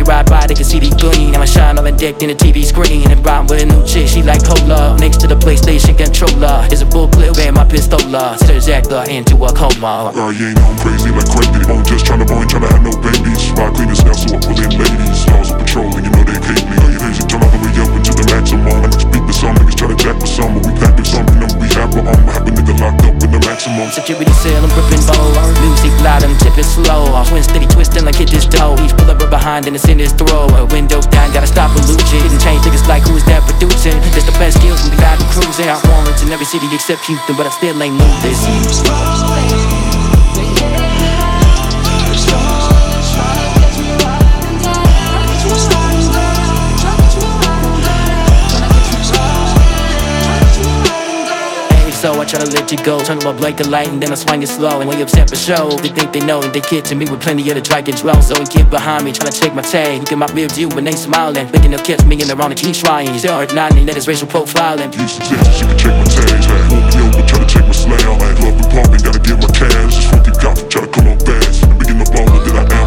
ride by, they can see the gleam. I'ma shine all in deck in the TV screen. And rhyme with a new chick, she like cola. Next to the PlayStation controller is a bull clip and my pistola. Turns actor into a coma. You ain't on crazy like crazy. I'm just tryna have no babies. My cleanest now, so I pull in ladies. Laws of patrolling, you know they hate me. You crazy, turn all the way up into the maximum. I speak to some niggas try to jack with some, but we pack with some, you know we have a have a nigga locked up in the maximum. Security cell, I'm gripping bow. Music loud, I'm tipping slow. Twin steady twisting like hit this dough. Each pull up right behind and it's in his throw. Windows down, gotta stop a loot shit. Didn't change niggas like who's that producing. This the best skills when we got cruising. I warrants in every city except Houston, but I still ain't moved this. So I try to let you go, turn on my blanket light and then I swing it slow. And when you upset for show, they think they know and they kid to me with plenty of the drag and drown. So he get behind me, trying to take my tag. Look at my rear view when they smiling, thinking they'll catch me in the wrong and keep trying. Still hard nodding, that is racial profiling. Used to tell she could check my tags, like pull me over, try to take my slam. Like love and pumping, gotta get my cash. Just funky cop, try to come on fast. Begin the baller that I am.